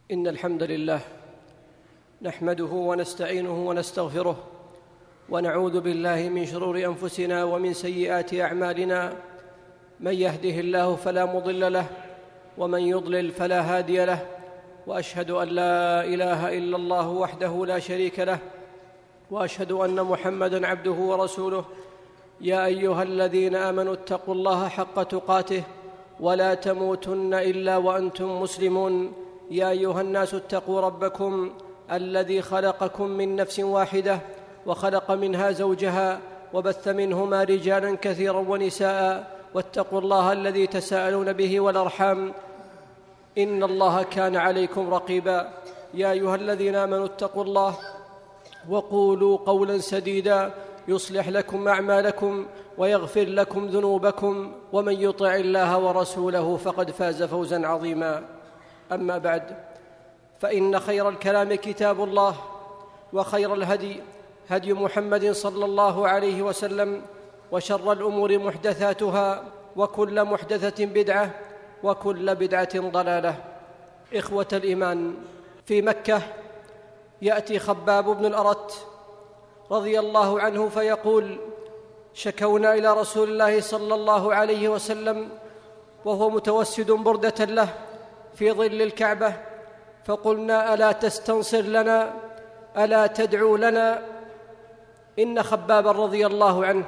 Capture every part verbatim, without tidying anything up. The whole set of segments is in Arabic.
إن الحمد لله نحمده ونستعينه ونستغفره ونعوذ بالله من شرور أنفسنا ومن سيئات أعمالنا. من يهده الله فلا مضل له ومن يضلل فلا هادي له، وأشهد أن لا إله إلا الله وحده لا شريك له، وأشهد أن محمدًا عبده ورسوله. يا أيها الذين آمنوا اتقوا الله حق تقاته ولا تموتن إلا وأنتم مسلمون. يا أيها الناس اتقوا ربكم الذي خلقكم من نفس واحدة وخلق منها زوجها وبث منهما رجالا كثيرا ونساء، واتقوا الله الذي تساءلون به والأرحام إن الله كان عليكم رقيبا. يا أيها الذين آمنوا اتقوا الله وقولوا قولا سديدا يصلح لكم أعمالكم ويغفر لكم ذنوبكم، ومن يطع الله ورسوله فقد فاز فوزا عظيما. أما بعد، فإن خير الكلام كتاب الله، وخير الهدي هدي محمد صلى الله عليه وسلم، وشر الأمور محدثاتها، وكل محدثة بدعة، وكل بدعة ضلالة. إخوة الإيمان، في مكة يأتي خباب بن الأرت رضي الله عنه فيقول: شكونا إلى رسول الله صلى الله عليه وسلم وهو متوسد بردة له في ظل الكعبة، فقلنا: ألا تستنصر لنا؟ ألا تدعو لنا؟ إن خبابا رضي الله عنه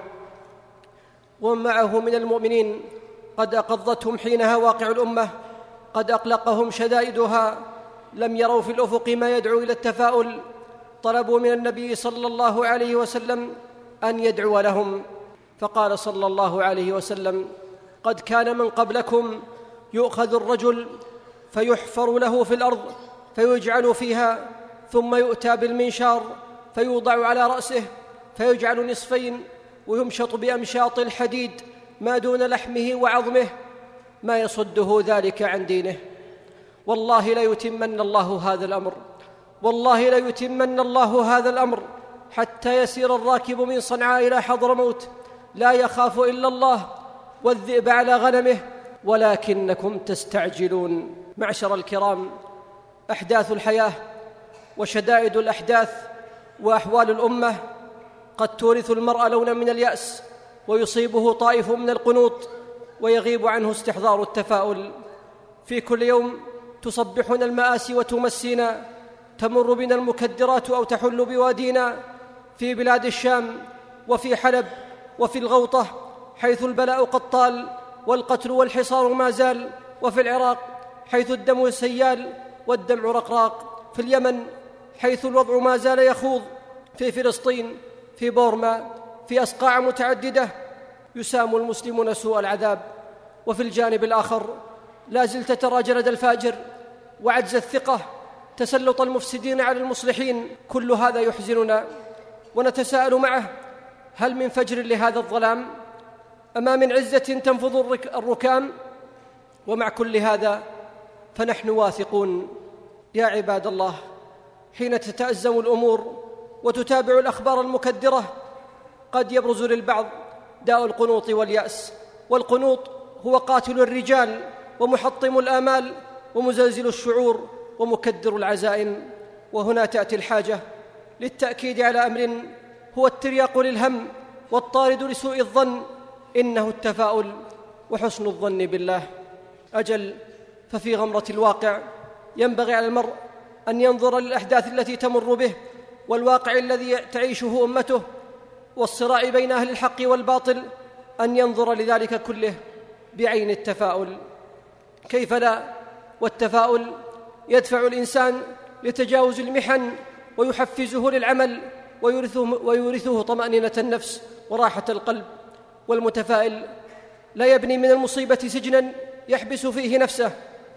ومعه من المؤمنين قد أقضتهم حينها واقع الأمة، قد أقلقهم شدائدها، لم يروا في الأفق ما يدعو إلى التفاؤل. طلبوا من النبي صلى الله عليه وسلم أن يدعو لهم، فقال صلى الله عليه وسلم: قد كان من قبلكم يؤخذ الرجل فيحفر له في الأرض فيجعل فيها، ثم يؤتى بالمنشار فيوضع على رأسه فيجعل نصفين، ويمشط بأمشاط الحديد ما دون لحمه وعظمه، ما يصده ذلك عن دينه. والله ليتمن الله هذا الأمر، والله ليتمن الله هذا الأمر حتى يسير الراكب من صنعاء إلى حضرموت لا يخاف إلا الله والذئب على غنمه، ولكنكم تستعجلون. معشر الكرام، أحداث الحياة وشدائد الأحداث وأحوال الأمة قد تورث المرء لونا من اليأس، ويصيبه طائف من القنوط، ويغيب عنه استحضار التفاؤل. في كل يوم تصبحنا المآسي وتمسينا، تمر بنا المكدرات أو تحل بوادينا، في بلاد الشام وفي حلب وفي الغوطة حيث البلاء قد طال والقتل والحصار ما زال، وفي العراق حيث الدم سيال والدمع رقراق، في اليمن حيث الوضع ما زال يخوض، في فلسطين، في بورما، في أصقاع متعددة يسام المسلمون سوء العذاب. وفي الجانب الآخر لا زلت ترى جلد الفاجر وعجز الثقة، تسلط المفسدين على المصلحين. كل هذا يحزننا ونتساءل معه: هل من فجر لهذا الظلام؟ أما من عزة تنفض الركام؟ ومع كل هذا فنحن واثقون. يا عباد الله، حين تتأزم الأمور وتتابع الأخبار المكدرة قد يبرز للبعض داء القنوط واليأس، والقنوط هو قاتل الرجال ومحطم الآمال ومزلزل الشعور ومكدر العزائم. وهنا تأتي الحاجة للتأكيد على أمر هو الترياق للهم والطارد لسوء الظن، إنه التفاؤل وحسن الظن بالله. أجل، ففي غمرة الواقع ينبغي على المرء أن ينظر للأحداث التي تمر به والواقع الذي تعيشه أمته والصراع بين أهل الحق والباطل، أن ينظر لذلك كله بعين التفاؤل. كيف لا؟ والتفاؤل يدفع الإنسان لتجاوز المحن ويحفزه للعمل ويورثه, ويورثه طمأنينة النفس وراحة القلب. والمتفائل لا يبني من المصيبة سجنا يحبس فيه نفسه،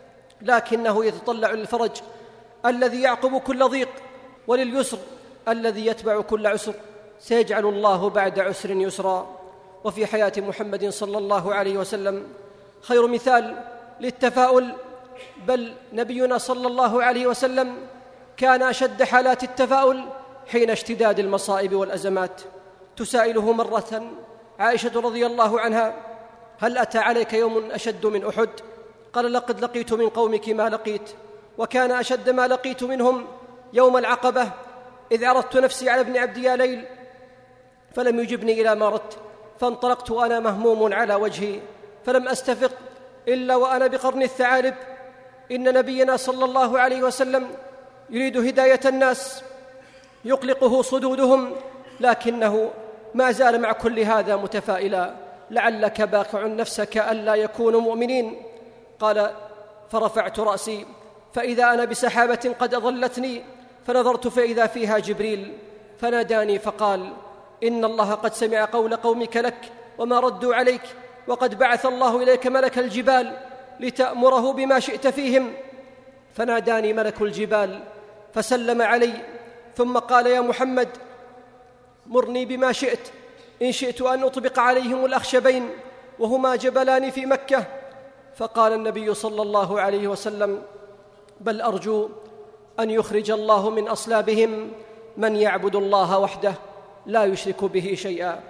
لكنه يتطلع للفرج الذي يعقب كل ضيق، ولليسر الذي يتبع كل عسر. سيجعل الله بعد عسر يسرا. وفي حياة محمد صلى الله عليه وسلم خير مثال للتفاؤل، بل نبينا صلى الله عليه وسلم كان أشد حالات التفاؤل حين اشتداد المصائب والأزمات. تسائله مرة عائشة رضي الله عنها: هل أتى عليك يوم أشد من أحد؟ قال: لقد لقيت من قومك ما لقيت، وكان أشد ما لقيت منهم يوم العقبة إذ عرضت نفسي على ابن عبد ياليل فلم يجبني إلى ما أردت، فانطلقت وأنا مهموم على وجهي، فلم أستفق إلا وأنا بقرن الثعالب. إن نبينا صلى الله عليه وسلم يريد هداية الناس يقلقه صدودهم، لكنه ما زال مع كل هذا متفائلا: لعلك باقع نفسك ألا يكونوا مؤمنين. قال: فرفعت رأسي فإذا أنا بسحابة قد أظلتني، فنظرت فإذا فيها جبريل فناداني فقال: إن الله قد سمع قول قومك لك وما ردوا عليك، وقد بعث الله إليك ملك الجبال لتأمره بما شئت فيهم. فناداني ملك الجبال فسلم علي، ثم قال: يا محمد مرني بما شئت، إن شئت أن أطبق عليهم الأخشبين وهما جبلان في مكة. فقال النبي صلى الله عليه وسلم: بل أرجو أن يخرج الله من أصلابهم من يعبد الله وحده لا يشرك به شيئا.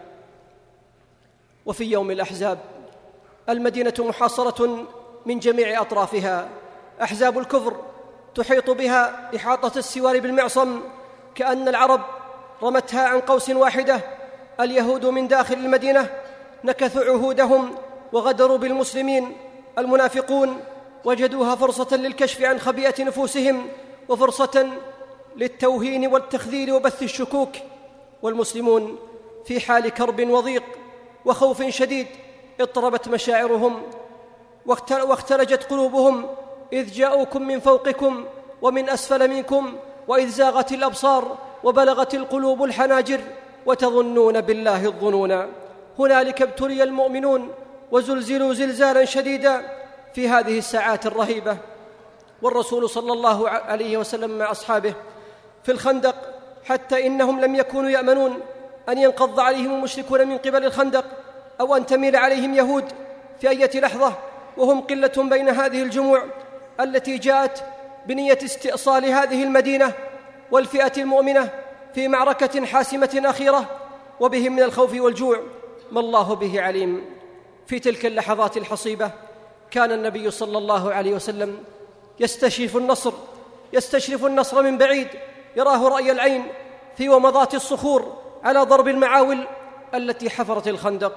وفي يوم الأحزاب المدينة محاصرة من جميع أطرافها، أحزاب الكفر تحيط بها إحاطة السوار بالمعصم، كأن العرب رمتها عن قوس واحدة. اليهود من داخل المدينة نكثوا عهودهم وغدروا بالمسلمين. المنافقون وجدوها فرصة للكشف عن خبيئة نفوسهم، وفرصة للتوهين والتخذيل وبث الشكوك. والمسلمون في حال كرب وضيق وخوف شديد، اضطربت مشاعرهم واختلجت قلوبهم، إذ جاءوكم من فوقكم ومن أسفل منكم، وإذ زاغت الأبصار وبلغت القلوب الحناجر، وتظنون بالله الظنونا. هنالك ابتلي المؤمنون وزلزلوا زلزالا شديدا في هذه الساعات الرهيبة. والرسول صلى الله عليه وسلم مع أصحابه في الخندق، حتى إنهم لم يكونوا يأمنون أن ينقض عليهم المشركون من قبل الخندق، أو أن تميل عليهم يهود في أي لحظة، وهم قلة بين هذه الجموع التي جاءت بنية استئصال هذه المدينة والفئة المؤمنة في معركة حاسمة أخيرة، وبهم من الخوف والجوع ما الله به عليم. في تلك اللحظات الحصيبة كان النبي صلى الله عليه وسلم يستشرف النصر يستشرف النصر من بعيد، يراه رأي العين في ومضات الصخور على ضرب المعاول التي حفرت الخندق.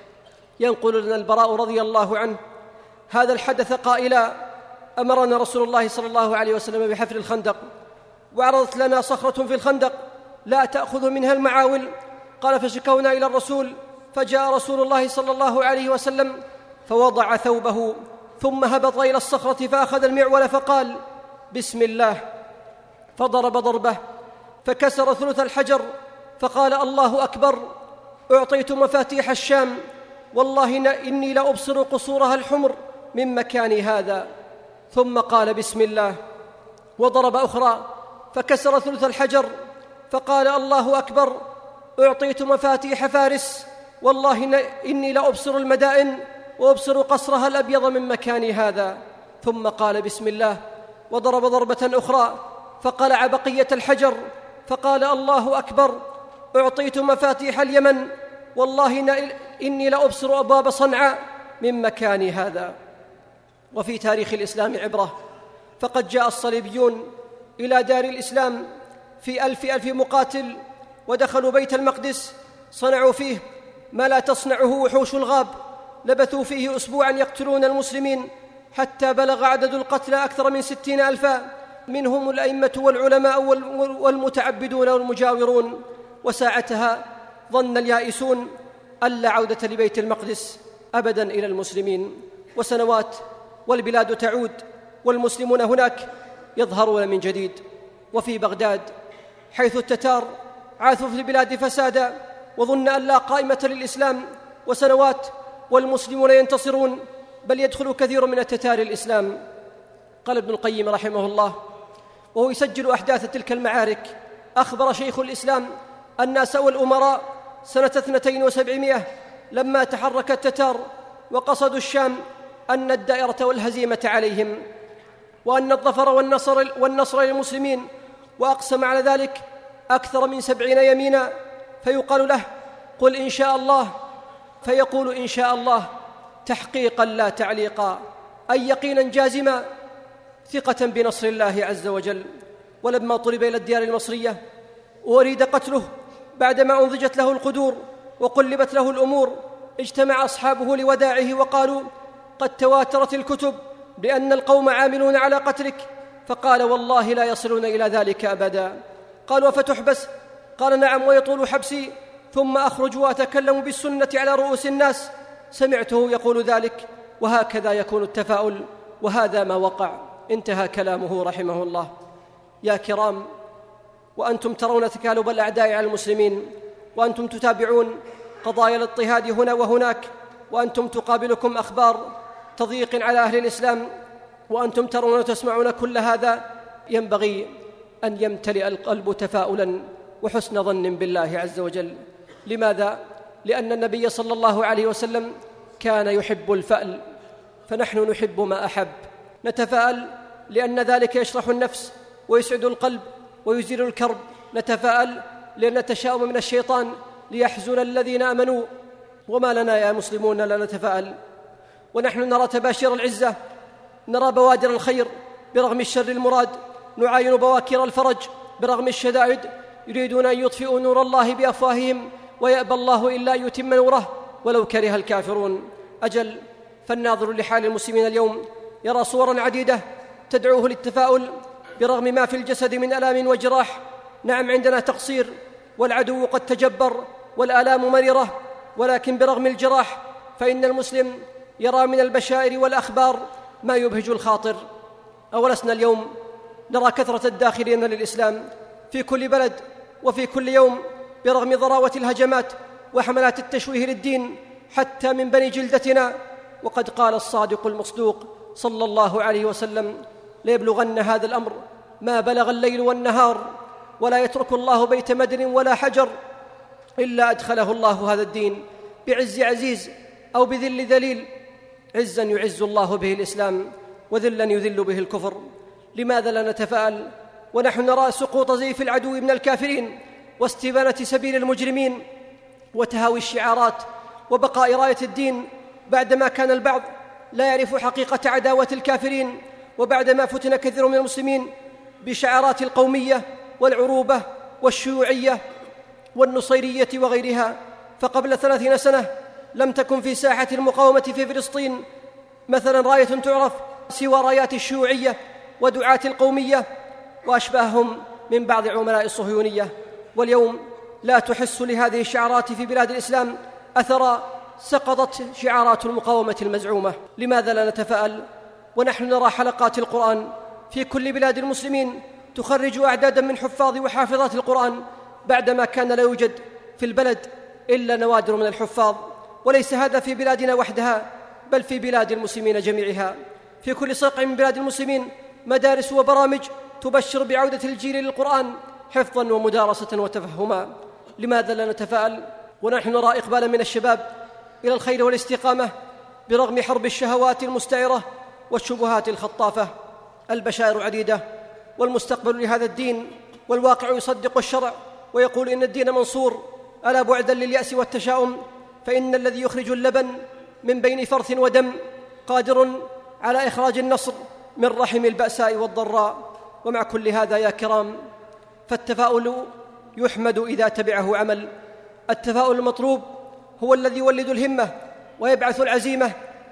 ينقل لنا البراء رضي الله عنه هذا الحدث قائلا: أمرنا رسول الله صلى الله عليه وسلم بحفر الخندق، وعرضت لنا صخرة في الخندق لا تأخذ منها المعاول. قال: فشكونا إلى الرسول، فجاء رسول الله صلى الله عليه وسلم فوضع ثوبه، ثم هبط إلى الصخرة فأخذ المعول فقال: بسم الله، فضرب ضربه فكسر ثلث الحجر، فقال: الله أكبر، أعطيت مفاتيح الشام، والله إني لأبصر قصورها الحمر من مكاني هذا. ثم قال: بسم الله، وضرب أخرى فكسر ثلث الحجر، فقال: الله أكبر، أعطيت مفاتيح فارس، والله إني لأبصر المدائن وأبصر قصرها الأبيض من مكاني هذا. ثم قال: بسم الله، وضرب ضربة أخرى فقلع بقية الحجر، فقال: الله أكبر، أعطيت مفاتيح اليمن، والله إني لأبصر أبواب صنعاء من مكاني هذا. وفي تاريخ الإسلام عبرة، فقد جاء الصليبيون إلى دار الإسلام في ألف ألف مقاتل، ودخلوا بيت المقدس، صنعوا فيه ما لا تصنعه وحوش الغاب، لبثوا فيه أسبوعا يقتلون المسلمين، حتى بلغ عدد القتلى أكثر من ستين ألفا، منهم الأئمة والعلماء والمتعبدون والمجاورون. وساعتها ظن اليائسون ألا عودة لبيت المقدس أبدا إلى المسلمين، وسنوات والبلاد تعود والمسلمون هناك يظهرون من جديد. وفي بغداد حيث التتار عاثوا في البلاد فسادا، وظن أن لا قائمة للإسلام، وسنوات والمسلمون ينتصرون، بل يدخل كثير من التتار الإسلام. قال ابن القيم رحمه الله وهو يسجل أحداث تلك المعارك: أخبر شيخ الإسلام الناس والأمراء سنة اثنتين وسبعمائة لما تحرك التتار وقصدوا الشام أن الدائرة والهزيمة عليهم، وأن الظفر والنصر, والنصر للمسلمين، وأقسم على ذلك أكثر من سبعين يمينا، فيقال له: قل إن شاء الله، فيقول: إن شاء الله، تحقيقا لا تعليقا، أي يقينا جازما. ثقة بنصر الله عز وجل. ولما طلب إلى الديار المصرية وأريد قتله بعدما أنضجت له القدور وقلبت له الأمور، اجتمع أصحابه لوداعه وقالوا: قد تواترت الكتب بأن القوم عاملون على قتلك. فقال: والله لا يصلون إلى ذلك أبدا. قالوا: فتحبس؟ قال: نعم، ويطول حبسي ثم أخرج وأتكلم بالسنة على رؤوس الناس. سمعته يقول ذلك، وهكذا يكون التفاؤل، وهذا ما وقع. انتهى كلامه رحمه الله. يا كرام، وأنتم ترون تكالب الأعداء على المسلمين، وأنتم تتابعون قضايا الاضطهاد هنا وهناك، وأنتم تقابلكم أخبار تضييق على أهل الإسلام، وأنتم ترون وتسمعون كل هذا، ينبغي أن يمتلئ القلب تفاؤلا وحسن ظن بالله عز وجل. لماذا؟ لأن النبي صلى الله عليه وسلم كان يحب الفأل، فنحن نحب ما أحب. نتفاءل لأن ذلك يشرح النفس ويسعد القلب ويزيل الكرب. نتفاءل لأن التشاؤم من الشيطان ليحزن الذين آمنوا. وما لنا يا مسلمون لا نتفاءل ونحن نرى تباشير العزة، نرى بوادر الخير برغم الشر المراد، نعاين بواكير الفرج برغم الشدائد. يريدون أن يطفئوا نور الله بأفواههم ويأبى الله إلا أن يتم نوره ولو كره الكافرون. أجل، فالناظر لحال المسلمين اليوم يرى صورا عديدة تدعوه للتفاؤل برغم ما في الجسد من ألام وجراح. نعم، عندنا تقصير والعدو قد تجبر والآلام مريرة، ولكن برغم الجراح فإن المسلم يرى من البشائر والأخبار ما يبهج الخاطر. أولسنا اليوم نرى كثرة الداخلين للإسلام في كل بلد وفي كل يوم برغم ضراوة الهجمات وحملات التشويه للدين حتى من بني جلدتنا. وقد قال الصادق المصدوق صلى الله عليه وسلم: ليبلغن هذا الأمر ما بلغ الليل والنهار، ولا يترك الله بيت مدر ولا حجر إلا أدخله الله هذا الدين بعز عزيز أو بذل ذليل، عزا يعز الله به الإسلام وذلا يذل به الكفر. لماذا لا نتفاءل ونحن نرى سقوط زيف العدو من الكافرين واستبانة سبيل المجرمين وتهاوي الشعارات وبقاء راية الدين، بعدما كان البعض لا يعرف حقيقة عداوة الكافرين، وبعدما فتن كثير من المسلمين بشعارات القومية والعروبة والشيوعية والنصيرية وغيرها. فقبل ثلاثين سنة لم تكن في ساحة المقاومة في فلسطين مثلا راية تعرف سوى رايات الشيوعية ودعاة القومية وأشباههم من بعض عملاء الصهيونية. واليوم لا تحس لهذه الشعارات في بلاد الإسلام أثرا، سقطت شعارات المقاومة المزعومة. لماذا لا نتفاءل ونحن نرى حلقات القرآن في كل بلاد المسلمين تخرج أعدادا من حفاظ وحافظات القرآن، بعدما كان لا يوجد في البلد إلا نوادر من الحفاظ؟ وليس هذا في بلادنا وحدها، بل في بلاد المسلمين جميعها. في كل صقع من بلاد المسلمين مدارس وبرامج تبشر بعودة الجيل للقرآن حفظا ومدارسة وتفهما. لماذا لا نتفاءل ونحن نرى إقبالا من الشباب إلى الخير والاستقامة برغم حرب الشهوات المستعرة والشبهات الخطافة؟ البشائر عديدة والمستقبل لهذا الدين، والواقع يصدق الشرع ويقول إن الدين منصور. ألا بعدا لليأس والتشاؤم، فإن الذي يخرج اللبن من بين فرث ودم قادر على إخراج النصر من رحم البأساء والضراء. ومع كل هذا يا كرام، فالتفاؤل يحمد إذا تبعه عمل. التفاؤل المطلوب هو الذي يولد الهمة ويبعث العزيمة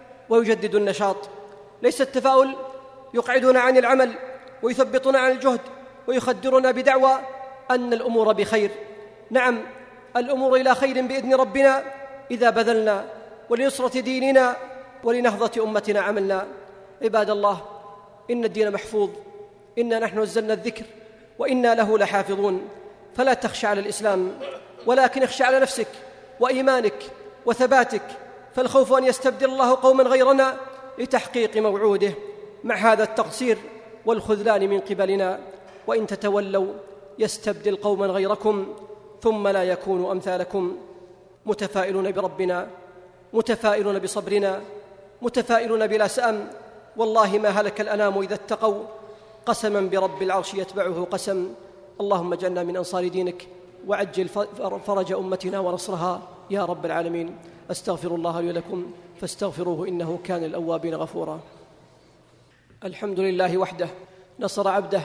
ويجدد النشاط، ليس التفاؤل يقعدنا عن العمل ويثبطنا عن الجهد ويخدرنا بدعوى أن الأمور بخير. نعم، الأمور إلى خير بإذن ربنا إذا بذلنا ولنصرة ديننا ولنهضة أمتنا عملنا. عباد الله، إن الدين محفوظ، إنا نحن نزلنا الذكر وإنا له لحافظون. فلا تخشى على الإسلام، ولكن اخشى على نفسك وإيمانك وثباتك، فالخوف أن يستبدل الله قوما غيرنا لتحقيق موعوده، مع هذا التقصير والخذلان من قبلنا. وإن تتولوا يستبدل قوما غيركم ثم لا يكونوا أمثالكم. متفائلون بربنا، متفائلون بصبرنا، متفائلون بلا سأم. والله ما هلك الأنام إذا اتقوا، قسما برب العرش يتبعه قسم. اللهم اجعلنا من أنصار دينك، وعجل فرج أمتنا ونصرها يا رب العالمين. أستغفر الله لي ولكم فاستغفروه إنه كان للأوابين غفورا. الحمد لله وحده نصر عبده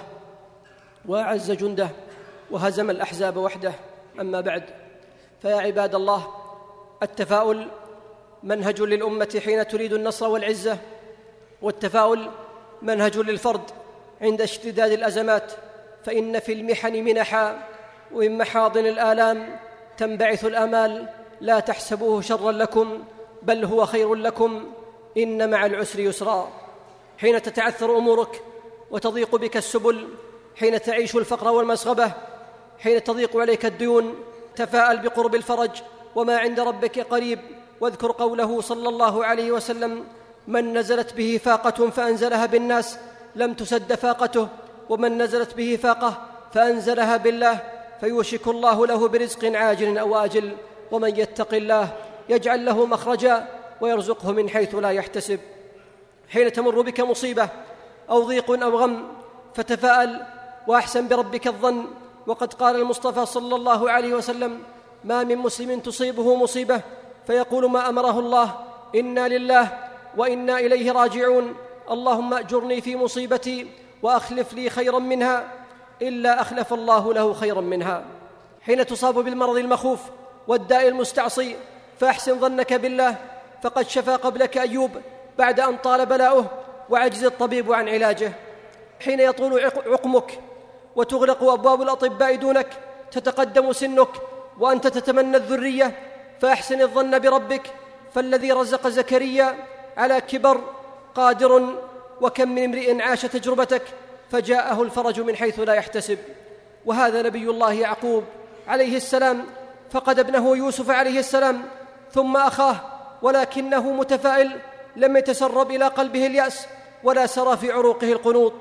وأعز جنده وهزم الأحزاب وحده. أما بعد، فيا عباد الله، التفاؤل منهج للأمة حين تريد النصر والعزة، والتفاؤل منهج للفرد عند اشتداد الأزمات، فإن في المحن منحا، ومن محاضن الآلام تنبعث الآمال. لا تحسبوه شرا لكم بل هو خير لكم، إن مع العسر يسرا. حين تتعثر أمورك وتضيق بك السبل، حين تعيش الفقر والمسغبة، حين تضيق عليك الديون، تفاءل بقرب الفرج، وما عند ربك قريب. واذكر قوله صلى الله عليه وسلم: من نزلت به فاقة فأنزلها بالناس لم تسد فاقته، ومن نزلت به فاقة فأنزلها بالله فيوشك الله له برزق عاجل أو آجل. ومن يتق الله يجعل له مخرجا ويرزقه من حيث لا يحتسب. حين تمر بك مصيبة أو ضيق أو غم فتفاءل وأحسن بربك الظن. وقد قال المصطفى صلى الله عليه وسلم: ما من مسلم تصيبه مصيبة فيقول ما أمره الله إنا لله وإنا إليه راجعون، اللهم أجرني في مصيبتي وأخلف لي خيرا منها، إلا أخلف الله له خيرا منها. حين تصاب بالمرض المخوف والداء المستعصي فأحسن ظنك بالله، فقد شفى قبلك أيوب بعد أن طال بلاؤه وعجز الطبيب عن علاجه. حين يطول عقمك وتغلق أبواب الأطباء دونك، تتقدم سنك وأنت تتمنى الذرية، فأحسن الظن بربك، فالذي رزق زكريا على كبر قادر. وكم من امرئ عاش تجربتك فجاءه الفرج من حيث لا يحتسب. وهذا نبي الله يعقوب عليه السلام فقد ابنه يوسف عليه السلام ثم أخاه، ولكنه متفائل لم يتسرب إلى قلبه اليأس ولا سرى في عروقه القنوط.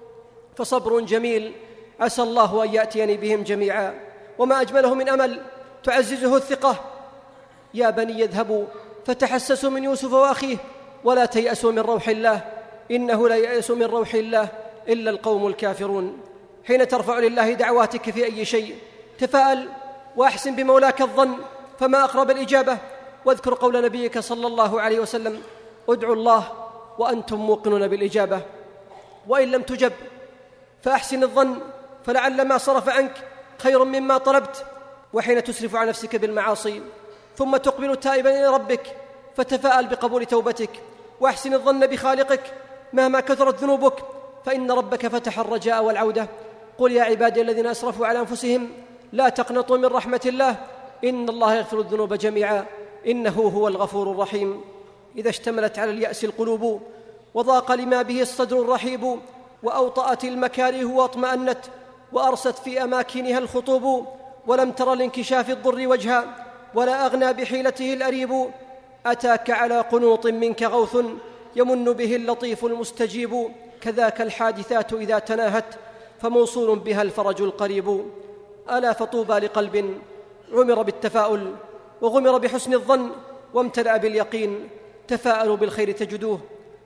فصبر جميل عسى الله أن يأتيني بهم جميعا. وما أجمله من أمل تعززه الثقة. يا بني يذهبوا فتحسسوا من يوسف وأخيه ولا تيأسوا من روح الله، إنه لا ييأس من روح الله إلا القوم الكافرون. حين ترفع لله دعواتك في أي شيء تفاءل وأحسن بمولاك الظن، فما أقرب الإجابة. واذكر قول نبيك صلى الله عليه وسلم: ادعوا الله وأنتم موقنون بالإجابة، وإن لم تجب فأحسن الظن، فلعل ما صرف عنك خير مما طلبت. وحين تسرف عن نفسك بالمعاصي ثم تقبل تائبا إلى ربك فتفاءل بقبول توبتك، واحسن الظن بخالقك مهما كثرت ذنوبك، فإن ربك فتح الرجاء والعودة. قل يا عبادي الذين أسرفوا على أنفسهم لا تقنطوا من رحمة الله إن الله يغفر الذنوب جميعا إنه هو الغفور الرحيم. إذا اشتملت على اليأس القلوب وضاق لما به الصدر الرحيب، وأوطأت المكاره واطمأنت، وأرست في أماكنها الخطوب، ولم تر لانكشاف الضر وجها ولا أغنى بحيلته الأريب، أتاك على قنوط منك غوث يمن به اللطيف المستجيب، كذاك الحادثات إذا تناهت فموصول بها الفرج القريب. ألا فطوبى لقلب عمر بالتفاؤل وغمر بحسن الظن وامتلأ باليقين، تفاءلوا بالخير تجدوه.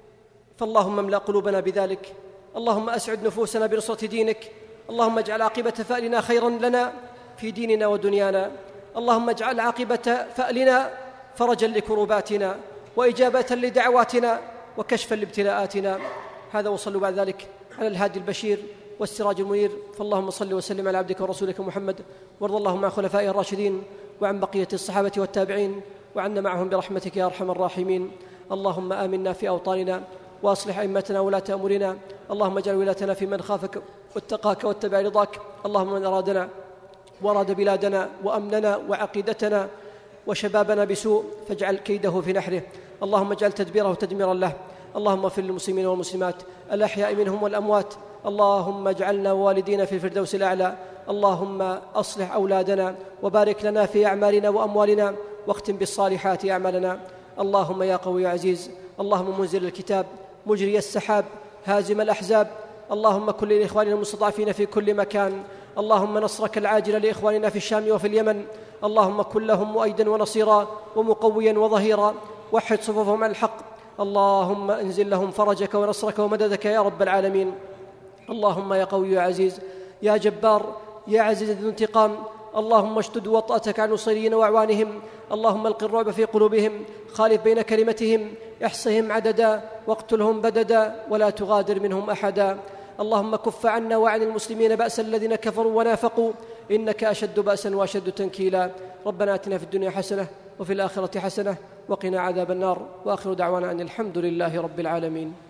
فاللهم املأ قلوبنا بذلك. اللهم أسعد نفوسنا بنصرة دينك. اللهم اجعل عاقبة فألنا خيرا لنا في ديننا ودنيانا. اللهم اجعل عاقبة فألنا فرجا لكروباتنا وإجابة لدعواتنا وكشفا لابتلاءاتنا. هذا، وصلوا بعد ذلك على الهادي البشير والسراج المنير. فاللهم صل وسلم على عبدك ورسولك محمد، وارض اللهم عن خلفائه الراشدين وعن بقية الصحابة والتابعين، وعنا معهم برحمتك يا أرحم الراحمين. اللهم آمنا في أوطاننا وأصلح أئمتنا ولاة أمورنا. اللهم اجعل ولايتنا في من خافك واتقاك واتبع رضاك. اللهم من أرادنا وأراد بلادنا وأمننا وعقيدتنا وشبابنا بسوء فاجعل كيده في نحره. اللهم اجعل تدبيره تدميرا له. اللهم اغفر للمسلمين والمسلمات الأحياء منهم والأموات. اللهم اجعلنا ووالدينا في الفردوس الأعلى. اللهم أصلح أولادنا وبارك لنا في أعمالنا وأموالنا واختم بالصالحات أعمالنا. اللهم يا قوي يا عزيز، اللهم منزل الكتاب مجري السحاب هازم الأحزاب، اللهم كن لإخواننا المستضعفين في كل مكان. اللهم نصرك العاجل لإخواننا في الشام وفي اليمن. اللهم كن لهم مؤيدا ونصيرا ومقويا وظهيرا، وحد صفوفهم على الحق. اللهم انزل لهم فرجك ونصرك ومددك يا رب العالمين. اللهم يا قوي يا عزيز يا جبار يا عزيز ذو انتقام، اللهم اشدد وطأتك عن نصيرين وأعوانهم. اللهم الق الرعب في قلوبهم، خالف بين كلمتهم، احصهم عددا واقتلهم بددا ولا تغادر منهم أحدا. اللهم كف عنا وعن المسلمين بأس الذين كفروا ونافقوا إنك أشد بأسا وأشد تنكيلا. ربنا آتنا في الدنيا حسنة وفي الآخرة حسنة وقنا عذاب النار. وآخر دعوانا أن الحمد لله رب العالمين.